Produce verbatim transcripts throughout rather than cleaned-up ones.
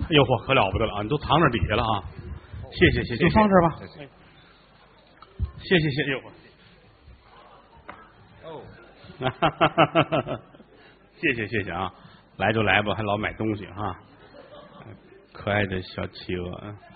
哎呦嚯，可了不得了啊！你都藏着底下了啊！谢谢谢谢，就放这儿吧。谢谢谢谢，呦哦，谢谢谢谢啊！来就来吧，还老买东西啊！可爱的小企鹅，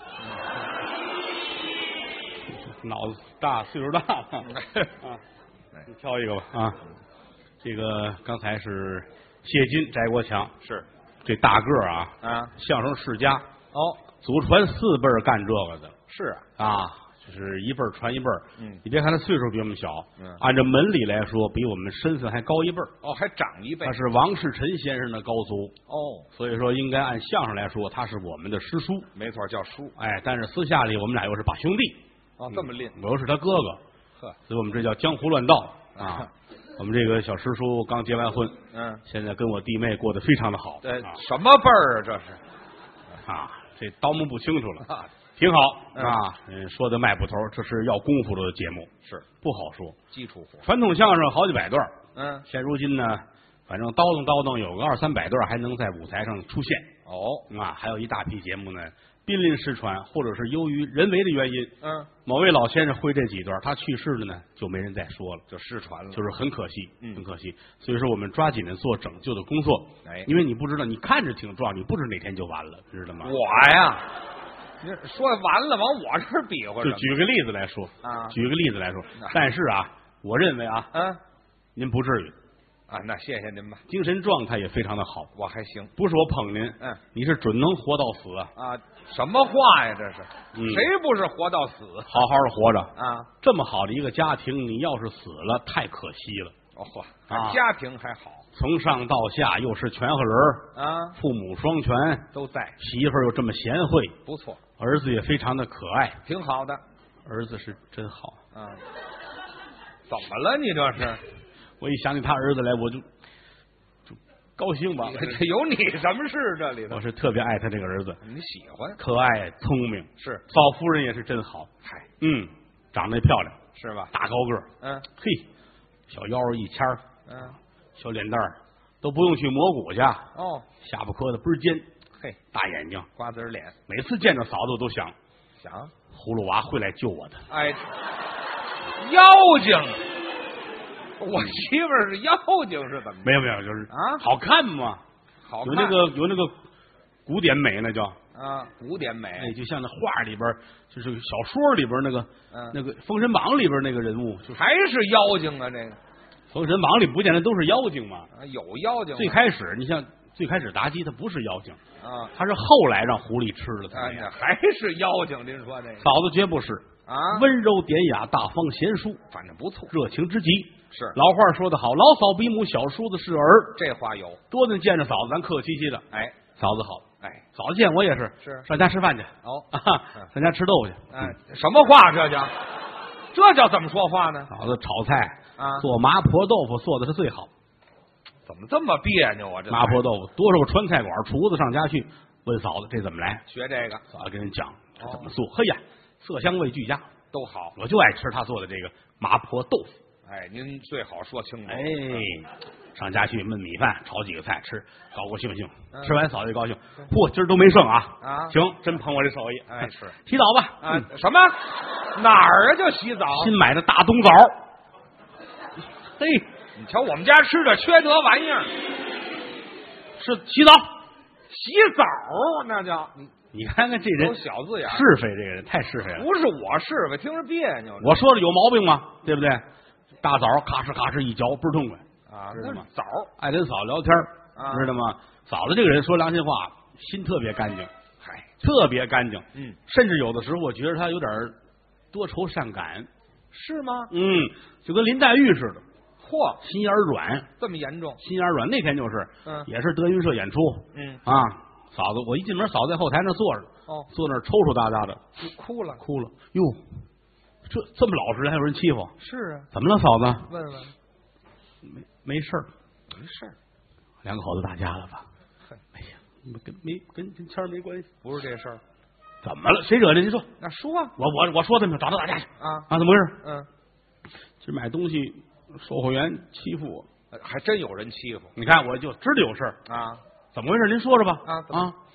脑子大，岁数大了啊！你挑一个吧啊！这个刚才是谢金、翟国强， 是这大个儿啊啊， 相声世家哦， 祖传四辈儿干这个的， 是啊。啊就是一辈儿传一辈儿， 嗯， 你别看他岁数比我们小， 嗯， 按照门里来说，比我们身份还高一辈儿， 哦，还长一辈。 他是王世臣先生的高祖， 哦， 所以说应该按相声来说，他是我们的师叔， 没错，叫叔。 哎，但是私下里我们俩又是把兄弟， 哦，这么吝， 我又是他哥哥， 呵， 所以我们这叫江湖乱道啊。我们这个小师叔刚结完婚， 嗯， 现在跟我弟妹过得非常的好， 这啊什么辈儿啊？这是啊，这刀目不清楚了。 啊， 挺好嗯啊，嗯，说的卖捕头，这是要功夫的节目， 是不好说。 基础活。 传统相声好几百段， 嗯， 现如今呢，反正叨叨叨叨有个二三百段还能在舞台上出现。 哦， 啊，还有一大批节目呢，濒临失传，或者是由于人为的原因， 嗯， 某位老先生会这几段，他去世了呢，就没人再说了， 就失传了， 就是很可惜， 嗯很可惜。所以说，我们抓紧的做拯救的工作。 哎因为你不知道，你看着挺壮，你不知哪天就完了，知道吗？ 我呀，你说完了，往我这儿比划就着举个例子来说啊举个例子来说那， 但是啊，我认为啊， 嗯您不至于， 啊，那谢谢您吧， 精神状态也非常的好， 我还行。 不是我捧您， 嗯你是准能活到死啊， 啊，什么话呀？这是、 嗯谁不是活到死好好的活着。 啊？ 这么好的一个家庭，你要是死了，太可惜了。 哦嚯， 啊家庭还好从上到下又是全和人儿， 啊， 父母双全， 都在， 媳妇儿又这么贤惠， 不错， 儿子也非常的可爱， 挺好的儿子是真好。 啊。怎么了？你这是？ 我一想起他儿子来，我就就高兴吧。 这有你什么事？这里头我是特别爱他这个儿子， 你喜欢可爱聪明， 是？ 嫂夫人也是真好。 嗨， 嗯，长得也漂亮， 是吧？ 大高个儿， 嗯嘿，小腰儿一掐儿， 嗯， 小脸蛋儿都不用去磨骨去， 哦， 下巴磕的倍儿尖， 嘿， 大眼睛， 瓜子脸， 每次见着嫂子我都想， 想， 葫芦娃会来救我的。 哎，妖精，我媳妇儿是妖精是怎么着？ 没有没有，就是啊好看嘛， 好看有那个有那个古典美，那叫啊，古典美， 哎，就像那画里边儿，就是小说里边儿那个嗯， 那个《封神榜》里边儿那个人物，就是还是妖精啊？这个 《封神榜》里不见得都是妖精嘛。 啊，有妖精吗最开始，你像最开始妲己她不是妖精， 啊， 她是后来让狐狸吃了她啊， 那样。 那还是妖精？您说这个嫂子绝不是， 啊， 温柔典雅、大方贤淑， 反正不错， 热情之极。 是老话说得好，老嫂比母，小叔子是儿。 这话有， 多能见着嫂子，咱客客气气的。 哎嫂子好， 哎， 嫂子见我也是， 是上家吃饭去， 哦， 啊，上家吃豆腐去。 哎，什么话这叫？这叫怎么说话呢？ 嫂子炒菜啊， 做麻婆豆腐做的是最好。 怎么这么别扭啊？这麻婆豆腐，多少个川菜馆厨子上家去问嫂子这怎么来， 学这个嫂子跟人讲这哦怎么做。嘿呀，色香味俱佳， 都好。 我就爱吃他做的这个麻婆豆腐。 哎，您最好说清楚。 哎，上家去焖米饭，炒几个菜吃，高高兴兴。 嗯吃完嫂子就高兴，嚯，今儿都没剩啊！ 啊行，真捧我这手艺。 哎是洗澡吧。 啊， 嗯什么哪儿啊？就洗澡？ 新买的大冬枣。嘿， 你瞧我们家吃的缺德玩意儿， 是洗澡。 洗澡那叫你你看看这人有小字眼儿， 是非，这个人太是非了。 不是我是非，听着别扭我说的有毛病吗？对不对？大枣咔哧咔哧一嚼，倍儿痛快。 啊？ 知道吗那是枣爱跟嫂子聊天儿啊知道吗？嫂子这个人说良心话，心特别干净， 嗨， 特别干净。 嗯， 甚至有的时候，我觉得他有点多愁善感。 是吗？ 嗯，就跟林黛玉似的， 嚯， 心眼儿软， 这么严重？ 心眼儿软。那天就是， 嗯也是德云社演出嗯， 啊。嫂子，我一进门，嫂子在后台那坐着， 哦， 坐那儿抽抽搭搭的， 就哭了。 哭了。哟，这这么老实人还有人欺负？ 是啊， 怎么了，嫂子？ 问问， 没没事儿， 没事儿， 两口子打架了吧？ 嘿哎呀，跟没跟跟谦儿没关系。 不是这事儿。 怎么了？谁惹的？您说。 那说啊我我我说他们找他打架去啊， 啊？怎么回事？ 嗯， 去买东西，售货员欺负我。 还真有人欺负你看，我就知道有事儿， 啊。 怎么回事？您说说吧。 啊怎么啊，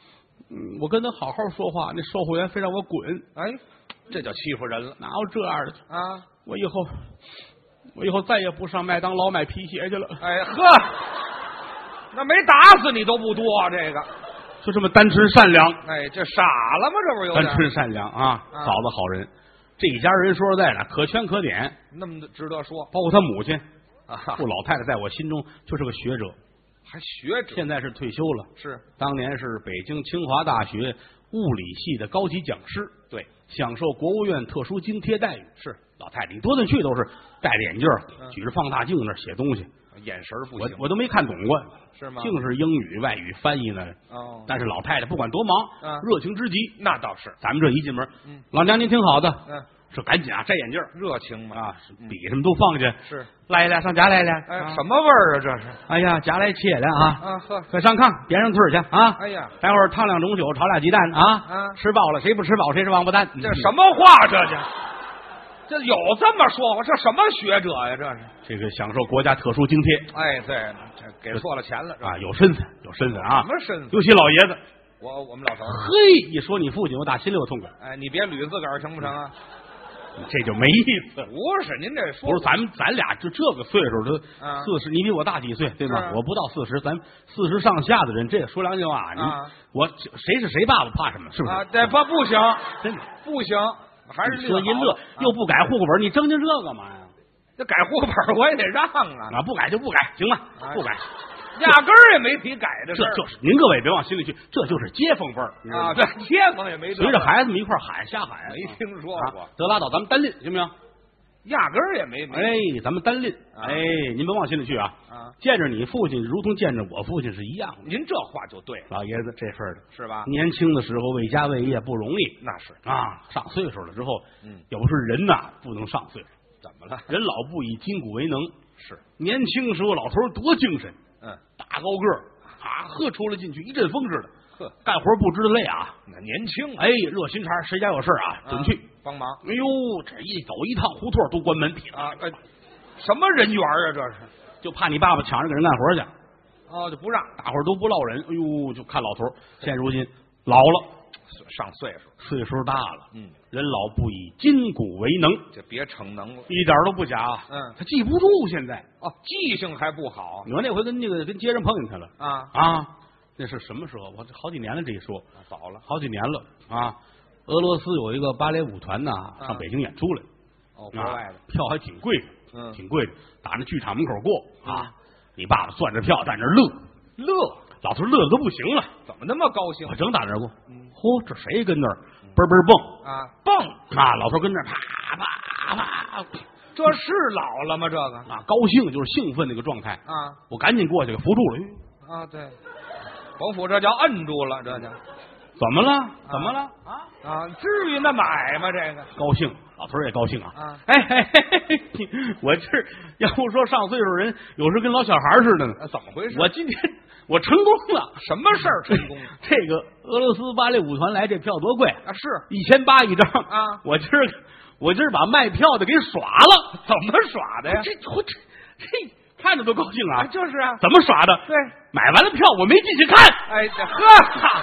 嗯，我跟他好好说话，那售货员非让我滚。 哎，这叫欺负人了。 哪有这样的啊？ 我以后我以后再也不上麦当劳买皮鞋去了。 哎呵，那没打死你都不多，这个就这么单纯善良。 哎，这傻了吗？这不是有点单纯善良啊， 啊嫂子好人。这一家人说实在的，可圈可点， 那么值得说包括他母亲啊？ 这老太太在我心中就是个学者， 还学者， 现在是退休了， 是当年是北京清华大学物理系的高级讲师， 对， 享受国务院特殊津贴待遇。 是老太太，你多顿去都是戴着眼镜， 嗯举着放大镜那儿写东西， 眼神不行， 我我都没看懂过， 是吗？ 净是英语外语翻译呢。 哦， 但是老太太不管多忙， 嗯热情之极。 那倒是， 咱们这一进门， 嗯老娘您挺好的， 嗯， 说赶紧啊摘眼镜热情嘛啊，笔什么都放下， 是， 来来上家来来， 哎， 啊什么味儿啊？这是哎呀，家来切了啊， 啊呵， 快上炕点上腿儿去啊！ 哎呀， 待会儿烫两种酒，炒俩鸡蛋啊！ 啊吃饱了谁不吃饱谁是王八蛋。 这什么话？这叫这有这么说话？这什么学者呀？这是这个享受国家特殊津贴哎，对，这给错了钱了啊，有身份有身份啊！ 什么身份？ 尤其老爷子， 我我们老头儿， 嘿，一说你父亲，我打心里我痛快， 哎，你别捋自个儿成不成啊？ 这就没意思了。 不是，您这说不是咱们咱俩就这个岁数都啊四十，你比我大几岁对吧？ 是我不到四十，咱四十上下的人，这说良心话，你啊我谁是谁爸爸怕什么？是不是？ 啊，这不不行， 真的， 不行，还是你说一乐又不改户口本，你正经这干嘛呀？ 这改户口本我也得让啊， 啊，不改就不改，行了， 哎不改。 压根儿也没提改的事儿这就是您各位别往心里去，这就是街坊辈儿啊，对，街坊也没随着孩子们一块儿喊瞎喊， 没听说过， 啊得拉倒，咱们单拎行不行？ 压根儿也没没哎，咱们单拎， 啊哎，您别往心里去啊。 啊， 见着你父亲，如同见着我父亲是一样的。 您这话就对了， 老爷子这份的， 是吧？ 年轻的时候为家为业不容易那是， 啊，上岁数了之后， 嗯， 有时候人呐不能上岁数， 怎么了？ 人老不以筋骨为能。 是， 年轻时候老头儿多精神， 嗯， 大高个儿啊，呵出了进去一阵风似的， 呵， 干活不知道累啊。 那年轻， 哎，热心肠，谁家有事啊，准去帮忙哎呦，这一走一趟胡同都关门，劈了啊！哎，什么人缘啊？这是， 就怕你爸爸抢着给人干活去， 哦，就不让， 大伙儿都不落人。哎呦，就看老头儿现如今老了， 上岁数， 岁数大了， 嗯， 人老不以筋骨为能， 这别逞能了， 一点都不假啊。 嗯， 他记不住现在。 哦，记性还不好我那回跟那个跟街上碰见他了啊， 啊，那是什么时候？我这好几年了，这一说早了， 好几年了啊。俄罗斯有一个芭蕾舞团呐，上北京演出来， 哦，国外的， 票还挺贵的， 嗯， 挺贵的，打那剧场门口过啊。你爸爸攥着票在那乐乐，老头乐的都不行了， 怎么那么高兴我正打那儿过， 嗯嚯，这谁跟那儿嘣嘣蹦啊？蹦啊！老头跟那儿啪啪啪， 这是老了吗？这个啊，高兴就是兴奋那个状态啊我赶紧过去给扶住了。哎啊，对，甭府这叫摁住了，这叫怎么了？怎么了？啊啊，至于那么矮吗？这个高兴，老头儿也高兴啊！ 啊哎嘿嘿嘿嘿，我这要不说上岁数人有时跟老小孩似的呢。 啊怎么回事？ 我今天我成功了， 什么事儿成功了？ 这个俄罗斯芭蕾舞团来这票多贵啊，是一千八一张啊我今儿我今儿把卖票的给耍了， 怎么耍的呀？ 这我这这看着多高兴啊！ 啊，就是啊， 怎么耍的？ 对， 买完了票我没进去看， 哎，这呵，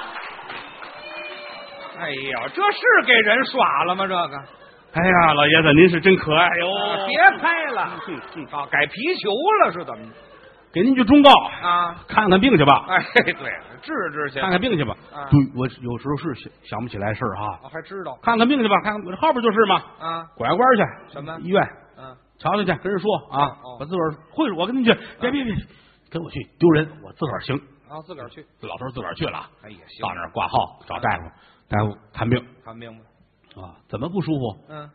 哎呦，这是给人耍了吗？这个， 哎呀，老爷子您是真可爱哟！ 啊别拍了， 嗯嗯啊，改皮球了是怎么？ 给您句忠告啊， 看看病去吧。 哎，对，治治去， 看看病去吧。 啊对，我有时候是想想不起来事儿哈。 我还知道看看病去吧，看看后边就是嘛。 啊， 拐弯去， 什么医院？ 嗯， 瞧瞧去，跟人说啊， 哦我自个儿会，我跟您去，别别别，跟我去丢人，我自个儿行。 然后自个儿去， 这老头自个儿去了， 哎也行到那儿挂号找大夫，大夫看病看明白？ 啊，怎么不舒服？ 嗯，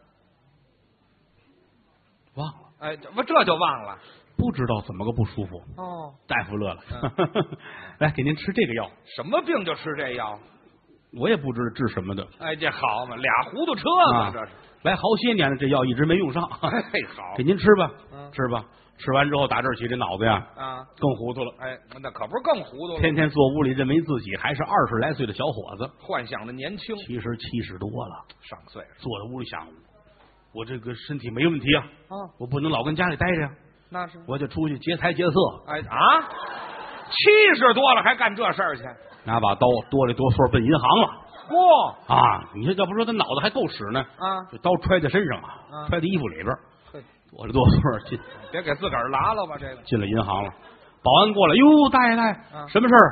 忘了， 哎，这不这就忘了不知道怎么个不舒服。 哦， 大夫乐了，来给您吃这个药， 什么病就吃这药？ 我也不知道治什么的。 哎，这好嘛，俩糊涂车嘛， 啊这是。 来好些年了，这药一直没用上。 哎，好给您吃吧， 嗯吃吧。吃完之后，打这儿起这脑子呀啊， 更糊涂了， 哎，那可不是更糊涂了， 天天坐屋里认为自己还是二十来岁的小伙子， 幻想的年轻， 其实七十多了。 上岁数坐在屋里想，我这个身体没问题啊， 啊， 我不能老跟家里待着呀， 那是我就出去劫财劫色。 哎啊，七十多了还干这事儿去？ 拿把刀哆里哆嗦奔银行了。 嚯啊！你说要不说他脑子还够使呢？ 啊， 这刀揣在身上啊， 啊揣在衣服里边， 嘿哆里哆嗦进别给自个儿拉了吧，这个进了银行了。保安过来，哟，大爷大爷， 啊什么事儿？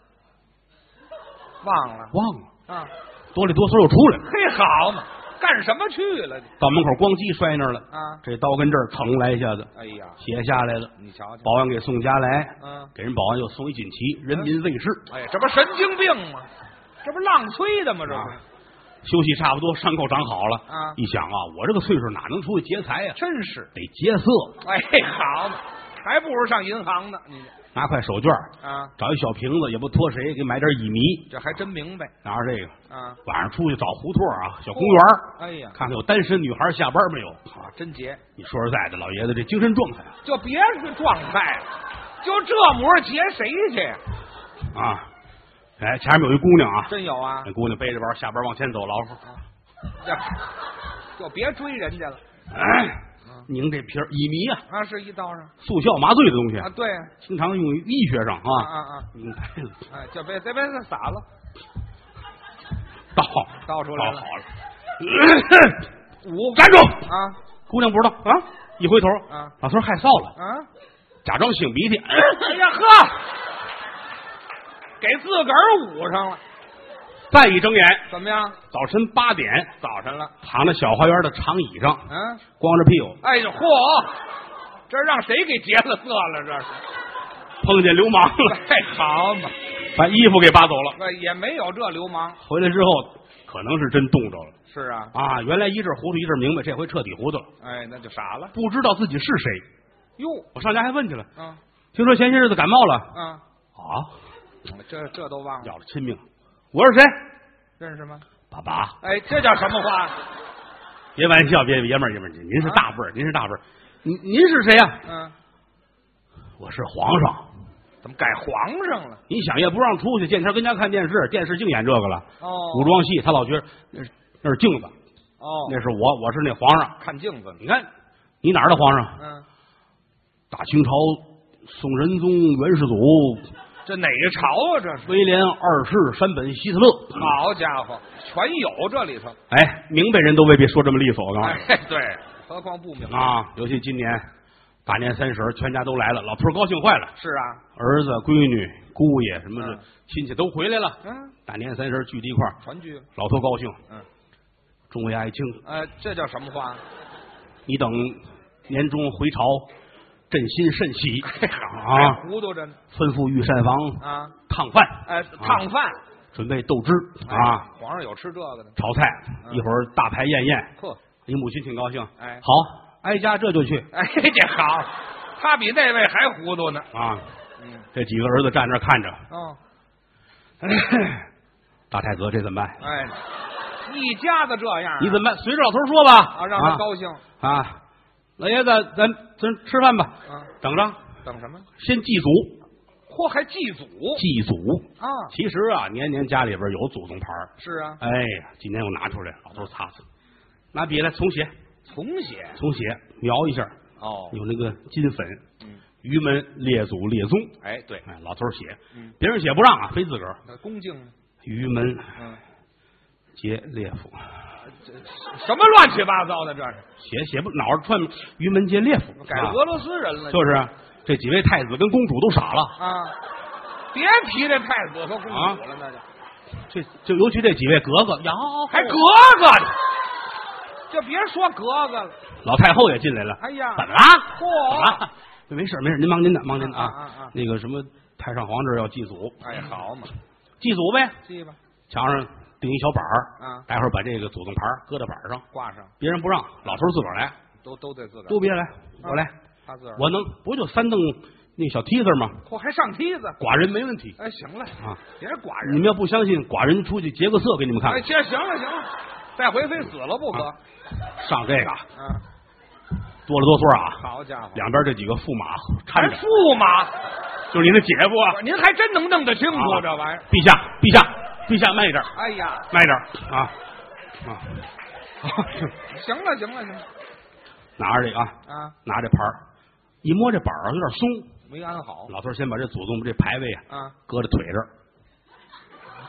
忘了忘了。 啊， 哆里哆嗦又出来了， 嘿，好嘛，干什么去了？ 到门口咣叽摔那儿了。 啊， 这刀跟这儿蹭来一下子， 哎呀， 血下来了。 你瞧瞧， 保安给送家来， 嗯， 给人保安又送一锦旗，人民卫士。 哎，这不神经病吗？这不浪催的吗？这不是、 啊休息差不多，伤口长好了啊一想啊，我这个岁数哪能出去劫财呀？ 真是， 得劫色。 哎，好嘛，还不如上银行呢。你拿块手绢啊， 找一小瓶子，也不托谁，给买点乙醚， 这还真明白拿着这个啊。 晚上出去找胡同啊，小公园哎呀， 看看有单身女孩下班没有啊，真结！ 你说实在的，老爷子这精神状态就别是状态了，就这模结谁去呀？ 啊！哎，前面有一姑娘啊， 真有啊！ 那姑娘背着包下班往前走，老虎， 这就别追人家了。 哎，拧这瓶乙醚啊， 啊，是一道上速效麻醉的东西啊，对啊经常用于医学上啊啊。 啊啊！ 拧开了， 哎，就别别别撒了， 倒倒出来了倒好了， 五站住！ 啊姑娘不知道啊，一回头啊， 老头害臊了， 啊！ 假装擤鼻涕， 哎呀呵，给自个儿捂上了， 再一睁眼， 怎么样？ 早晨八点， 早晨了， 躺在小花园的长椅上， 嗯， 光着屁股， 哎呦嚯，这让谁给劫了色了？这是， 碰见流氓了， 哎，好嘛， 把衣服给扒走了。 哎也没有这流氓。 回来之后，可能是真冻着了是啊， 啊！原来一阵糊涂一阵明白，这回彻底糊涂了， 哎，那就傻了。 不知道自己是谁。 哟， 我上家还问去了， 嗯听说前些日子感冒了嗯， 啊， 这这都忘了， 要了亲命。我是谁？ 认识吗？ 爸爸， 哎，这叫什么话？ 别玩笑，别爷们儿爷们儿，您是大辈儿，您是大辈儿，您您是谁呀？ 嗯， 我是皇上。 怎么改皇上了？ 你想也不让出去，见天跟家看电视，电视净演这个了。 哦， 古装戏，他老觉得那是那是镜子， 哦， 那是我，我是那皇上。 看镜子呢。 你看，你哪儿的皇上？ 嗯， 大清朝宋仁宗元世祖， 这哪个朝啊？这是。 威廉二世山本希特勒。 好家伙，全有这里头。 哎，明白人都未必说这么利索，我告诉你。 哎，对，何况不明白啊，尤其今年大年三十，全家都来了，老头儿高兴坏了， 是啊， 儿子、闺女、姑爷什么的、 嗯亲戚都回来了。 嗯， 大年三十聚在一块儿， 团聚。 老头高兴。 嗯， 众位爱卿， 呃，这叫什么话？ 你等年终回朝，朕心甚喜啊， 啊！ 糊涂着呢吩咐御膳房啊！ 烫饭， 哎，烫饭准备豆汁哎啊， 皇上有吃这个的。 炒菜， 嗯一会儿大排宴宴。 呵， 你母亲挺高兴。 哎好，哀家这就去哎，这好，他比那位还糊涂呢。 啊！ 嗯， 这几个儿子站那儿看着， 哦， 大太子这怎么办？ 哎，一家子这样啊， 你怎么办？随着老头说吧， 啊，让他高兴啊！老爷子，咱咱吃饭吧， 啊？ 等着， 等什么？ 先祭祖， 嚯，还祭祖祭祖。 啊？ 其实啊，年年家里边有祖宗牌儿。 是啊， 哎呀，今年我拿出来，老头擦擦，拿笔来重写， 重写重写，描一下， 哦， 有那个金粉， 嗯， 于门列祖列宗。 哎，对， 哎，老头写， 嗯， 别人写不让啊，非自个儿。 那恭敬呢？ 于门嗯， 节列府， 这什么乱七八糟的？这是写写不脑儿串于门节列府，啊改俄罗斯人了？ 就是啊这几位太子跟公主都傻了。 啊，别提这太子和公主了，那就这就尤其这几位格格，呀， 还格格呢，就别说格格了。 老太后也进来了。 哎呀， 怎么了？ 嚯怎么了？没事没事，您忙您的，忙您的啊啊啊那个什么，太上皇这儿要祭祖， 哎，好嘛， 祭祖呗， 记吧， 墙上钉一小板儿啊待会儿把这个祖宗牌儿搁在板儿上， 挂上， 别人不让，老头儿自个儿来， 都都得自个儿， 都别来，我来， 他自个儿。 我能不就三蹬那小梯子吗？ 嚯，还上梯子？ 寡人没问题哎，行了啊！ 别寡人， 你们要不相信，寡人出去劫个色给你们看哎， 看。 这行了行了，再回非死了不可。 上这个啊， 哆了哆嗦啊， 好家伙， 两边这几个驸马还搀着， 驸马， 就是您的姐夫啊。 您还真能弄得清楚啊这玩意儿。 陛下，陛下，陛下，慢一点， 哎呀， 慢一点啊啊！ 行了行了行了拿着这个啊， 啊， 拿这牌儿，一摸这板儿有点松， 没安好老头儿先把这祖宗这牌位啊啊， 搁在腿这儿，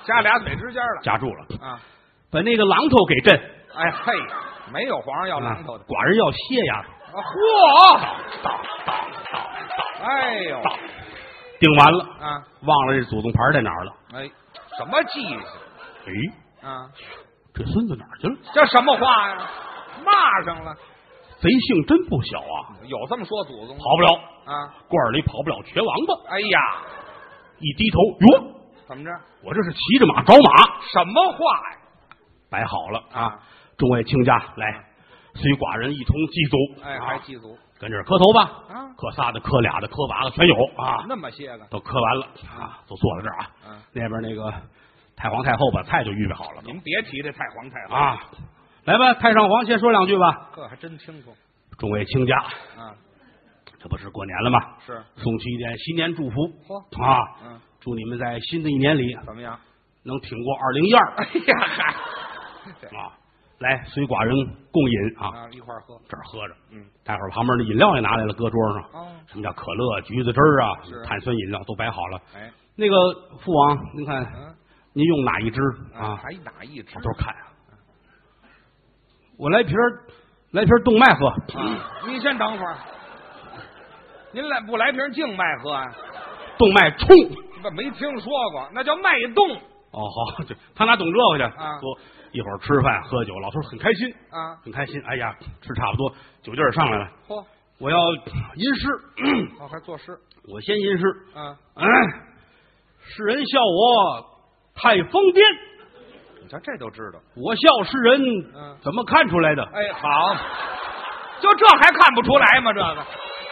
夹俩腿之间了， 夹住了啊！ 把那个榔头给震。 哎嘿，没有皇上要榔头的， 寡人要歇呀。 啊！嚯！ 当当当当！ 哎呦， 定完了啊！ 忘了这祖宗牌在哪儿了？ 哎，什么记性？ 哎， 啊， 这孙子哪儿去了？ 这什么话呀？骂上了。 贼性真不小啊！ 有这么说祖宗？ 跑不了啊， 罐里跑不了瘸王八。 哎呀， 一低头，哟， 怎么着？ 我这是骑着马找马。 什么话呀？ 摆好了啊！ 众位卿家来，随寡人一同祭祖。 哎，还祭祖？ 跟这儿磕头吧。 啊， 磕仨的、磕俩的、磕八个全有啊。 那么些个都磕完了啊，都坐在这儿啊。 嗯， 那边那个太皇太后把菜就预备好了。 您别提这太皇太后啊，来吧，太上皇先说两句吧。 这还真清楚。 众位卿家， 啊， 这不是过年了吗？ 是， 送去一点新年祝福。 嚯啊， 嗯， 祝你们在新的一年里怎么样？ 能挺过二零一二。 哎呀嗨， 啊，来随寡人共饮啊， 啊，一块儿喝， 这儿喝着。 嗯， 待会儿旁边的饮料也拿来了，搁桌上。 哦， 什么叫可乐、橘子汁儿啊是， 碳酸饮料都摆好了。 哎， 那个父王，您看， 嗯， 您用哪一支啊？ 还哪一支？ 我都看啊。我来瓶儿，来瓶儿动脉喝。 啊，你先等会儿，您来不来瓶静脉喝啊？ 动脉冲。 不，没听说过，那叫脉动。 哦，好，这他哪懂这个去？ 啊， 说一会儿吃饭喝酒，老头很开心啊， 很开心。哎呀，吃差不多，酒劲儿上来了。 嚯， 我要吟诗。 哦，还作诗。 我先吟诗。 啊， 嗯，世人笑我太疯癫。 你瞧这都知道。 我笑世人， 嗯， 怎么看出来的？ 哎，好，就这还看不出来吗？这个，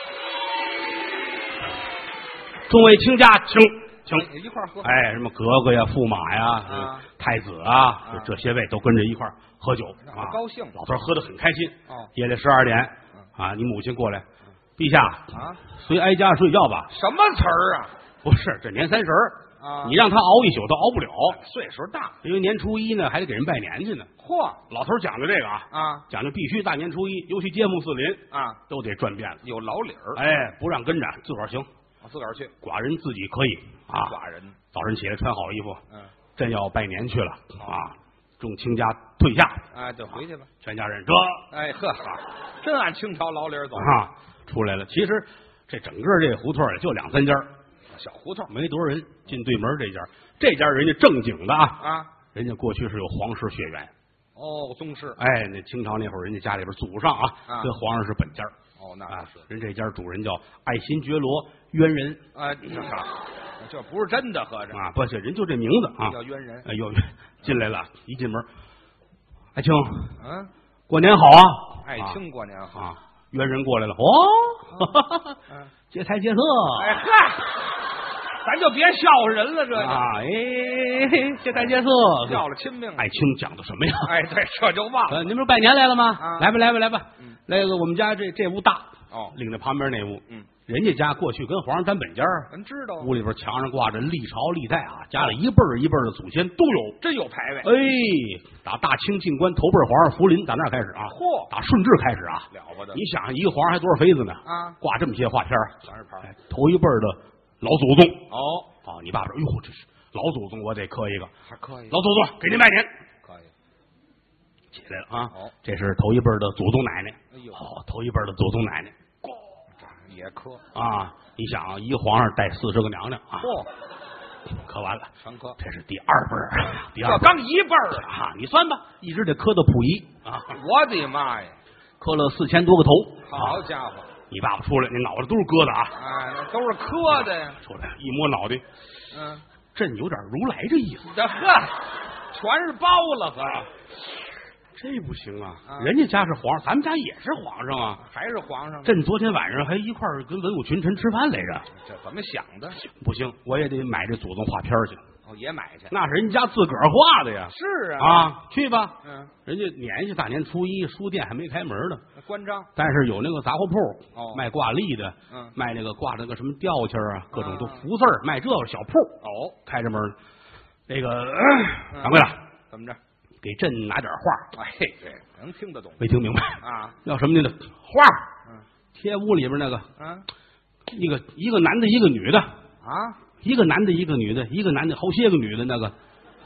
众位卿家，请请一块儿喝。 哎，什么格格呀、驸马呀、 啊、 太子啊，这些位都跟着一块儿喝酒啊， 高兴。 老头喝得很开心。 哦， 夜里十二点啊，你母亲过来，陛下啊， 随哀家睡觉吧。 什么词儿啊？ 不是，这年三十儿。 啊， 你让他熬一宿都熬不了， 岁数大， 因为年初一呢还得给人拜年去呢。 嚯， 老头讲究这个啊， 啊， 讲究必须大年初一，尤其街坊四邻啊， 都得转遍了， 有老理儿。 哎，不让跟着，自个儿行， 我自个儿去。 寡人自己可以啊。 寡人早晨起来穿好衣服， 嗯， 朕要拜年去了啊。众卿家退下， 哎，就回去吧。 全家人这， 哎呵哈，真按清朝老理儿走啊，出来了。其实这整个这胡同也就两三家。 小胡同没多少人，进对门这家，这家人家正经的啊啊， 人家过去是有皇室血缘哦，宗室， 哎，那清朝那会儿人家家里边祖上啊， 啊跟皇上是本家哦，那啊是人这家主人叫爱新觉罗渊人啊，这啥？这不是真的，合着啊，不是人就这名字啊， 叫渊人。 哎呦，进来了，一进门，爱卿， 嗯， 过年好啊， 爱卿过年好啊，渊人过来了，哦， 嗯， 劫财劫色， 哎嗨。咱就别笑话人了，这个啊，哎，劫财劫色， 要了亲命。 爱卿讲的什么呀？ 哎，对，这就忘了。 呃，您不是拜年来了吗？ 啊， 来吧，来吧，来吧。 嗯， 那个我们家这这屋大哦， 领着旁边那屋， 嗯， 人家家过去跟皇上沾本家咱知道。 屋里边墙上挂着历朝历代啊，家里一辈儿一辈儿的祖先都有， 真有牌位。 哎，打大清进关头辈皇上福临，打那儿开始啊， 嚯， 打顺治开始啊， 了不得。 你想一个皇上还多少妃子呢？ 啊， 挂这么些画片全是牌。 哎，头一辈儿的老祖宗。 哦。 哦，你爸爸说：“哟，这是老祖宗，我得磕一个。 还可以， 老祖宗给您拜年。 可以， 起来了啊！ 哦， 这是头一辈的祖宗奶奶。 哎呦， 好，头一辈的祖宗奶奶。 咣，也磕啊！你想啊，一个皇上带四十个娘娘啊， 嚯， 磕完了， 全磕。 这是第二辈儿，第二这刚一辈儿啊！你算吧，一直得磕到溥仪啊！ 我的妈呀， 磕了四千多个头。 好家伙！ 你爸爸出来，那脑袋都是疙瘩啊！ 哎，那都是磕的呀。 出来一摸脑袋。 嗯， 朕有点如来这意思。 这呵，全是包了，合着这不行啊！ 啊人家家是皇上，咱们家也是皇上啊， 还是皇上。 朕昨天晚上还一块儿跟文武群臣吃饭来着。 这怎么想的？ 不行，我也得买这祖宗画片去。 哦，也买去。 那是人家自个儿画的呀。 是啊。 啊，去吧。 嗯。 人家撵去大年初一，书店还没开门呢。 关张。 但是有那个杂货铺， 哦， 卖挂历的， 嗯， 卖那个挂那个什么吊签啊，各种都啊福字儿，卖这个小铺。 哦， 开着门。那个嗯掌柜的， 怎么着？ 给朕拿点画。 哎，对，能听得懂。 没听明白啊？ 要什么呢？画。 嗯。 贴屋里边那个。 嗯。 一个一个男的，一个女的。 啊。 一个男的，一个女的，一个男的，好些个女的，那个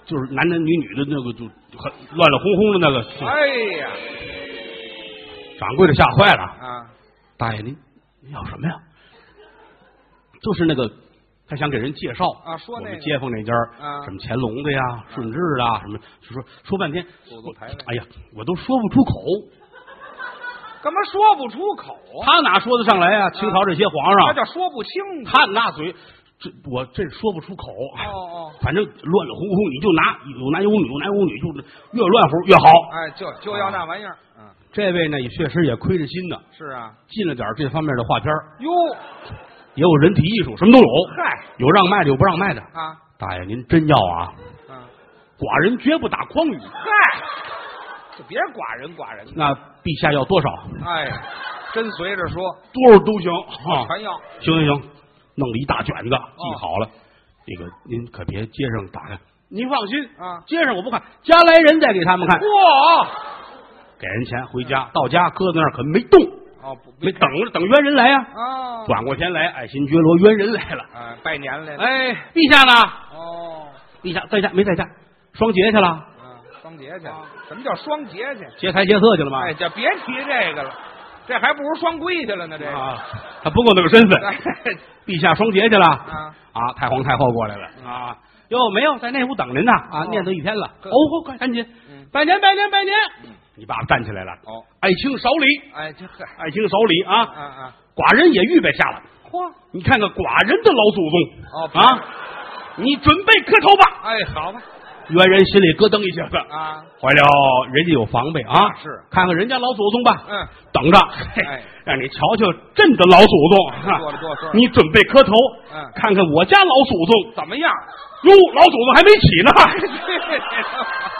就是男男女女的那个，就很乱乱哄哄的那个。 哎呀， 掌柜的吓坏了啊！ 大爷您您要什么呀？就是那个。他想给人介绍啊，说那个我们街坊那家啊， 什么乾隆的呀、顺治啊，什么就说说半天，哎呀，我都说不出口。 干嘛说不出口啊？ 他哪说得上来啊？清朝这些皇上， 他叫说不清。 他那嘴，这我这说不出口。 哦哦， 反正乱乱哄哄，你就拿有男有女，有男有女，就越乱乎越好。 哎，就就要那玩意儿。嗯， 这位呢也确实也亏着心呢。 是啊， 进了点这方面的画片哟。 也有人体艺术，什么都有。 嗨， 有让卖的，有不让卖的啊。 大爷，您真要啊？ 嗯， 寡人绝不打诳语。 嗨，就别寡人寡人。 那陛下要多少？ 哎，真随着说， 多少都行啊， 全要。 行行行，弄了一大卷子，记好了。这个您可别街上打开，您放心啊， 街上我不看，家来人再给他们看。 嚯， 给人钱回家，到家搁在那儿可没动。 哦， 没等着等冤人来呀！ 哦， 转过天来，爱新觉罗冤人来了。 哎，拜年来了。 哎，陛下呢？ 哦， 陛下在家没在家？双节去了。 嗯，双节去。什么叫双节去？ 劫财劫色去了吗？ 哎，就别提这个了，这还不如双规去了呢。这个啊，他不够那个身份。陛下双节去了。 啊啊，太皇太后过来了啊！哟，没有在那屋等您呢啊，念叨一天了。哦，快赶紧拜年拜年拜年！你爸爸站起来了。哦，爱卿少礼。 哎，这爱卿少礼啊！ 啊啊！ 寡人也预备下了。 嚯， 你看看寡人的老祖宗。 哦啊，你准备磕头吧。 哎，好吧。 冤人心里咯噔一下子啊， 坏了，人家有防备啊。 是， 看看人家老祖宗吧。 嗯， 等着， 哎， 让你瞧瞧朕的老祖宗。 多了多说， 你准备磕头。 嗯， 看看我家老祖宗怎么样？ 哟，老祖宗还没起呢。